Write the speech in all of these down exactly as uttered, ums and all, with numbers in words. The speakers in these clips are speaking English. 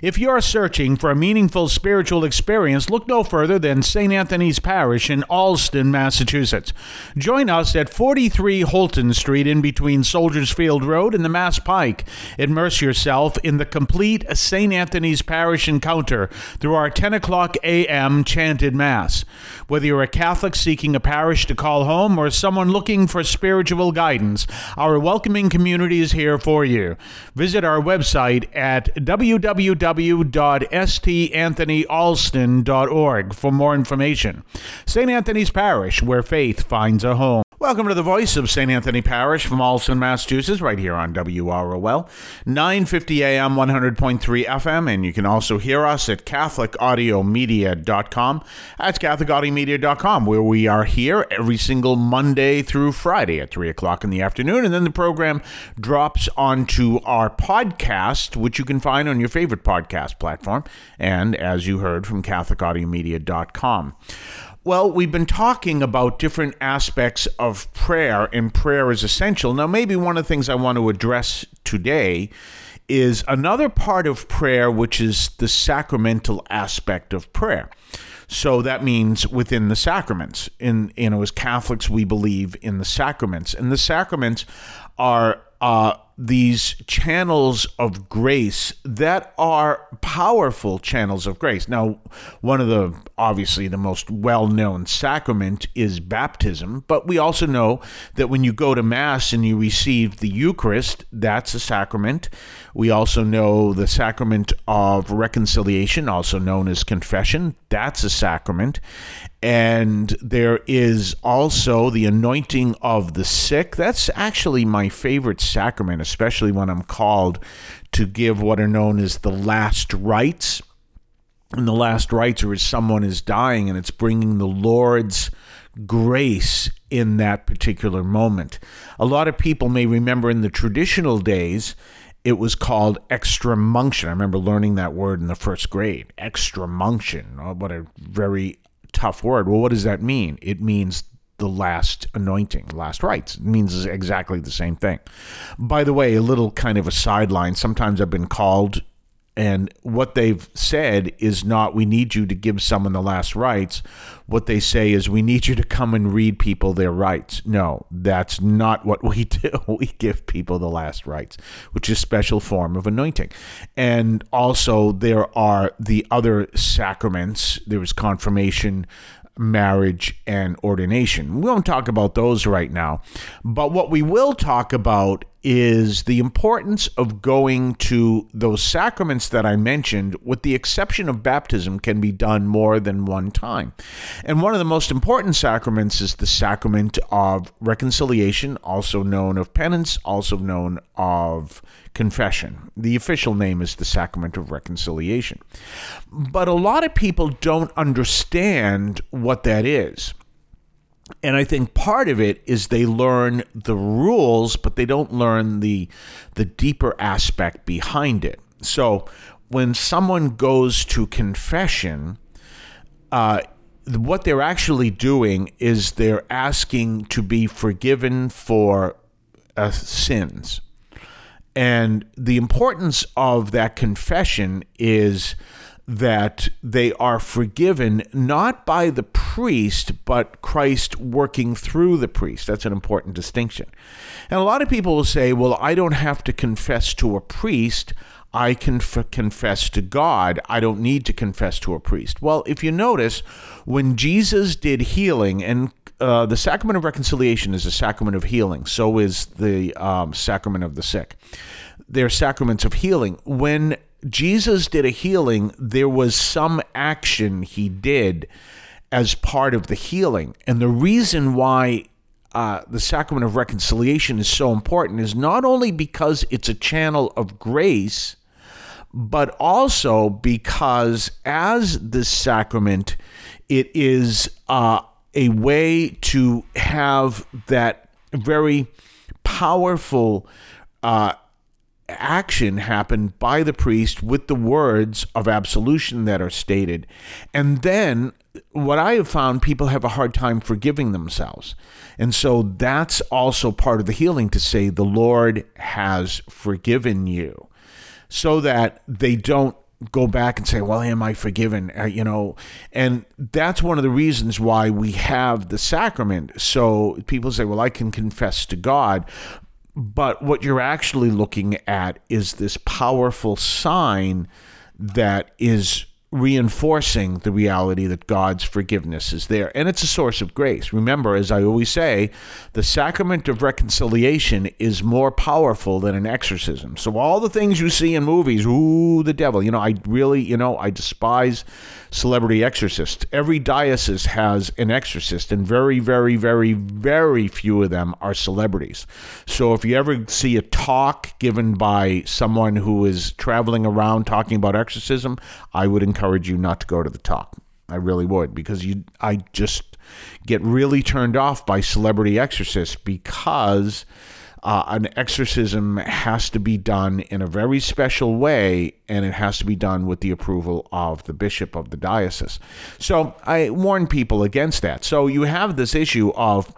If you're searching for a meaningful spiritual experience, look no further than Saint Anthony's Parish in Allston, Massachusetts. Join us at forty-three Holton Street in between Soldiers Field Road and the Mass Pike. Immerse yourself in the complete Saint Anthony's Parish encounter through our ten o'clock a.m. chanted Mass. Whether you're a Catholic seeking a parish to call home or someone looking for spiritual guidance, our welcoming community is here for you. Visit our website at w w w dot s t anthony allston dot org for more information. Saint Anthony's Parish, where faith finds a home. Welcome to the voice of Saint Anthony Parish from Allston, Massachusetts, right here on W R O L, nine fifty a.m., one hundred point three F M, and you can also hear us at catholic audio media dot com. That's catholic audio media dot com, where we are here every single Monday through Friday at three o'clock in the afternoon, and then the program drops onto our podcast, which you can find on your favorite podcast platform, and as you heard, from catholic audio media dot com. Well, we've been talking about different aspects of prayer, and prayer is essential. Now, maybe one of the things I want to address today is another part of prayer, which is the sacramental aspect of prayer. So that means within the sacraments. In, you know, as Catholics, we believe in the sacraments, and the sacraments are uh, these channels of grace that are powerful channels of grace. Now, one of the, obviously, the most well-known sacrament is baptism, but we also know that when you go to Mass and you receive the Eucharist, that's a sacrament. We also know the sacrament of reconciliation, also known as confession, that's a sacrament. And there is also the anointing of the sick. That's actually my favorite sacrament, especially when I'm called to give what are known as the last rites. And the last rites are as someone is dying, and it's bringing the Lord's grace in that particular moment. A lot of people may remember in the traditional days, it was called extramunction. I remember learning that word in the first grade. Extramunction. Oh, what a very tough word. Well, what does that mean? It means the last anointing, last rites. It means exactly the same thing. By the way, a little kind of a sideline. Sometimes I've been called, and what they've said is not, we need you to give someone the last rites. What they say is, we need you to come and read people their rites. No, that's not what we do. We give people the last rites, which is a special form of anointing. And also there are the other sacraments. There is confirmation, marriage, and ordination. We won't talk about those right now, but what we will talk about is the importance of going to those sacraments that I mentioned, with the exception of baptism, can be done more than one time. And one of the most important sacraments is the sacrament of reconciliation, also known of penance, also known of confession. The official name is the sacrament of reconciliation. But a lot of people don't understand what that is. And I think part of it is they learn the rules, but they don't learn the the deeper aspect behind it. So when someone goes to confession, uh, what they're actually doing is they're asking to be forgiven for uh, sins. And the importance of that confession is that they are forgiven not by the priest, but Christ working through the priest. That's an important distinction. And a lot of people will say, well, I don't have to confess to a priest. I can f- confess to God. I don't need to confess to a priest. Well, if you notice, when Jesus did healing, and uh, the sacrament of reconciliation is a sacrament of healing, so is the um, sacrament of the sick. They're sacraments of healing. When Jesus did a healing, there was some action he did as part of the healing. And the reason why uh, the sacrament of reconciliation is so important is not only because it's a channel of grace, but also because as this sacrament, it is uh, a way to have that very powerful uh action happen by the priest with the words of absolution that are stated. And then what I have found, people have a hard time forgiving themselves. And so that's also part of the healing, to say the Lord has forgiven you, so that they don't go back and say, well, am I forgiven? Uh, you know, and that's one of the reasons why we have the sacrament. So people say, well, I can confess to God. But what you're actually looking at is this powerful sign that is reinforcing the reality that God's forgiveness is there. And it's a source of grace. Remember, as I always say, the sacrament of reconciliation is more powerful than an exorcism. So all the things you see in movies, ooh, the devil, you know, I really, you know, I despise celebrity exorcists. Every diocese has an exorcist, and very, very, very, very few of them are celebrities. So if you ever see a talk given by someone who is traveling around talking about exorcism, I would encourage you not to go to the talk. I really would, because you, I just get really turned off by celebrity exorcists, because Uh, an exorcism has to be done in a very special way, and it has to be done with the approval of the bishop of the diocese. So I warn people against that. So you have this issue of,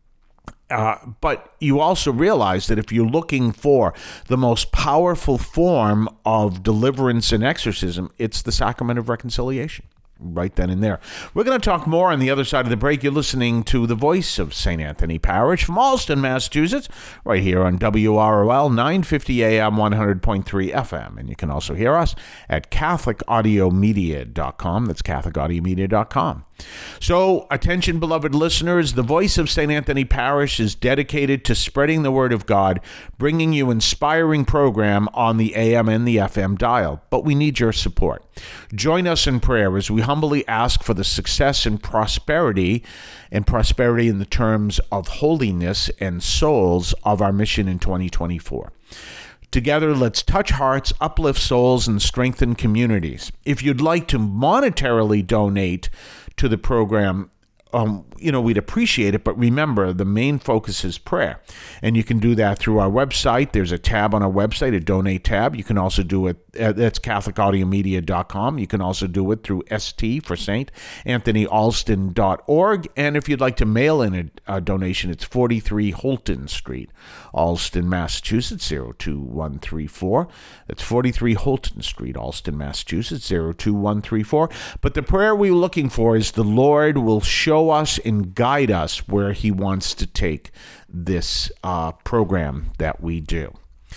uh, but you also realize that if you're looking for the most powerful form of deliverance and exorcism, it's the sacrament of reconciliation. Right then and there. We're going to talk more on the other side of the break. You're listening to the voice of Saint Anthony Parish from Allston, Massachusetts, right here on W R O L nine fifty A M one hundred point three F M. And you can also hear us at Catholic Audio Media dot com. That's Catholic Audio Media dot com. So, attention, beloved listeners, the voice of Saint Anthony Parish is dedicated to spreading the word of God, bringing you inspiring program on the A M and the F M dial. But we need your support. Join us in prayer as we humbly ask for the success and prosperity, and prosperity in the terms of holiness and souls of our mission in twenty twenty-four. Together, let's touch hearts, uplift souls, and strengthen communities. If you'd like to monetarily donate to the program, um, you know, we'd appreciate it. But remember, the main focus is prayer. And you can do that through our website. There's a tab on our website, a donate tab. You can also do it, uh, that's Catholic Audio Media dot com. You can also do it through S T for Saint Anthony Alston dot org. And if you'd like to mail in a, a donation, it's forty-three Holton Street, Allston, Massachusetts, zero two one three four. That's forty-three Holton Street, Allston, Massachusetts, zero two one three four. But the prayer we're looking for is the Lord will show us and guide us where he wants to take this uh, program that we do.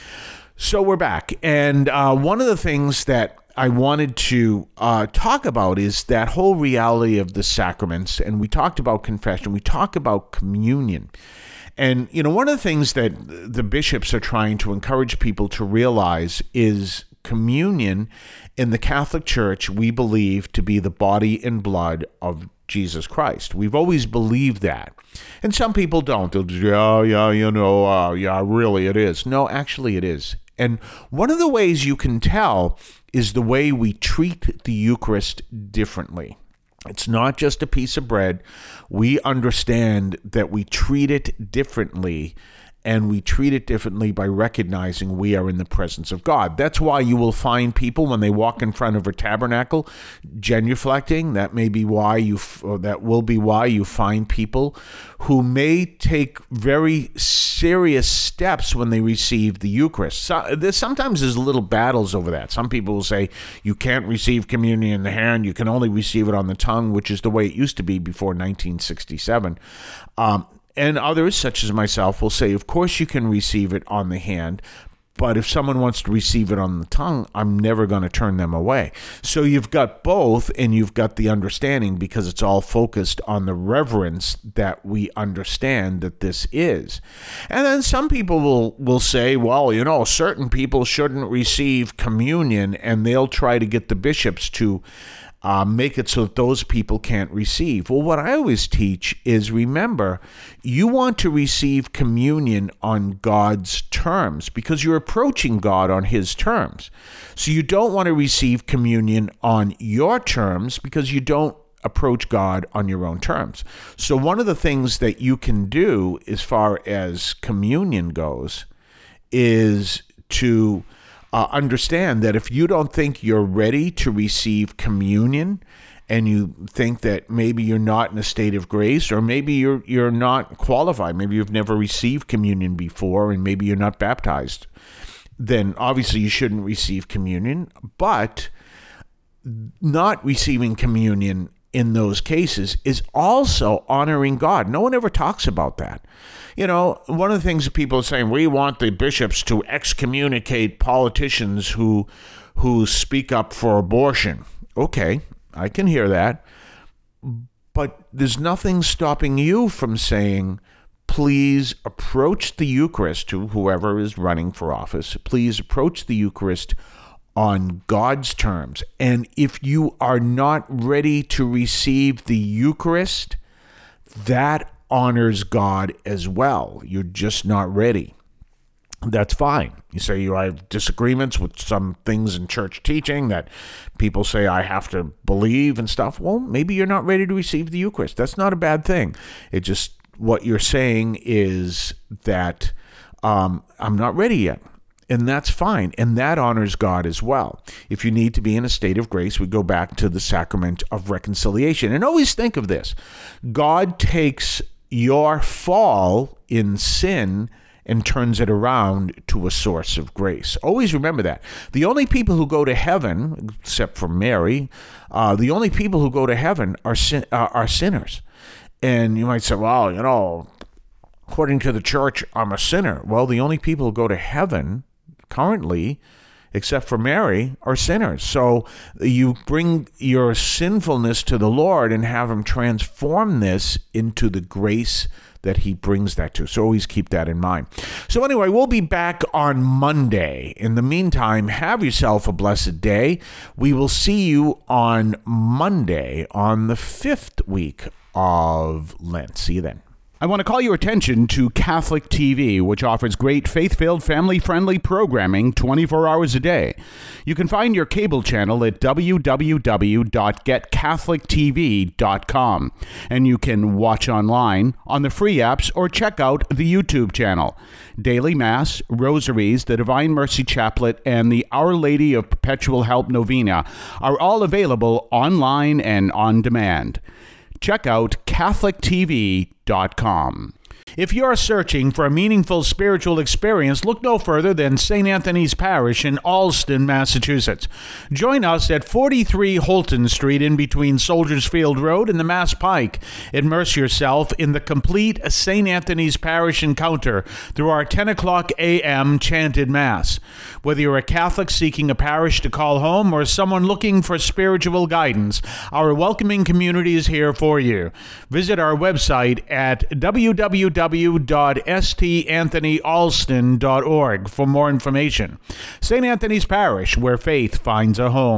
So we're back. And uh, one of the things that I wanted to uh, talk about is that whole reality of the sacraments. And we talked about confession. We talked about communion. And, you know, one of the things that the bishops are trying to encourage people to realize is communion in the Catholic Church, we believe to be the body and blood of Jesus Christ. We've always believed that. And some people don't. They'll just, yeah, yeah, you know, uh, yeah, really it is. No, actually it is. And one of the ways you can tell is the way we treat the Eucharist differently. It's not just a piece of bread. We understand that we treat it differently, and we treat it differently by recognizing we are in the presence of God. That's why you will find people when they walk in front of a tabernacle genuflecting. That may be why you, or that will be why you find people who may take very serious steps when they receive the Eucharist. So, there's, sometimes there's little battles over that. Some people will say you can't receive communion in the hand, you can only receive it on the tongue, which is the way it used to be before nineteen sixty-seven. Um, And others, such as myself, will say, of course you can receive it on the hand, but if someone wants to receive it on the tongue, I'm never going to turn them away. So you've got both, and you've got the understanding, because it's all focused on the reverence that we understand that this is. And then some people will, will say, well, you know, certain people shouldn't receive communion, and they'll try to get the bishops to Uh, make it so that those people can't receive. Well, what I always teach is, remember, you want to receive communion on God's terms, because you're approaching God on his terms. So you don't want to receive communion on your terms, because you don't approach God on your own terms. So one of the things that you can do as far as communion goes is to Uh, understand that if you don't think you're ready to receive communion, and you think that maybe you're not in a state of grace, or maybe you're you're not qualified, maybe you've never received communion before, and maybe you're not baptized, then obviously you shouldn't receive communion. But not receiving communion in those cases is also honoring God. No one ever talks about that. You know, one of the things that people are saying, we want the bishops to excommunicate politicians who who speak up for abortion. Okay, I can hear that. But there's nothing stopping you from saying, please approach the Eucharist, to whoever is running for office, please approach the Eucharist on God's terms. And if you are not ready to receive the Eucharist, that honors God as well. You're just not ready. That's fine. You say you have disagreements with some things in church teaching that people say I have to believe and stuff. Well, maybe you're not ready to receive the Eucharist. That's not a bad thing. It just, what you're saying is that um, I'm not ready yet. And that's fine. And that honors God as well. If you need to be in a state of grace, we go back to the sacrament of reconciliation. And always think of this. God takes your fall in sin and turns it around to a source of grace. Always remember that. The only people who go to heaven, except for Mary, uh, the only people who go to heaven are sin- uh, are sinners. And you might say, well, you know, according to the church, I'm a sinner. Well, the only people who go to heaven currently, except for Mary, are sinners. So you bring your sinfulness to the Lord and have him transform this into the grace that he brings that to. So always keep that in mind. So anyway, we'll be back on Monday. In the meantime, have yourself a blessed day. We will see you on Monday on the fifth week of Lent. See you then. I want to call your attention to Catholic T V, which offers great faith-filled, family-friendly programming twenty-four hours a day. You can find your cable channel at w w w dot get catholic t v dot com, and you can watch online on the free apps or check out the YouTube channel. Daily Mass, Rosaries, the Divine Mercy Chaplet, and the Our Lady of Perpetual Help Novena are all available online and on demand. Check out catholic t v dot com. If you're searching for a meaningful spiritual experience, look no further than Saint Anthony's Parish in Allston, Massachusetts. Join us at forty-three Holton Street in between Soldiers Field Road and the Mass Pike. Immerse yourself in the complete Saint Anthony's Parish encounter through our ten o'clock a.m. chanted Mass. Whether you're a Catholic seeking a parish to call home or someone looking for spiritual guidance, our welcoming community is here for you. Visit our website at w w w dot s t anthony allston dot org for more information. Saint Anthony's Parish, where faith finds a home.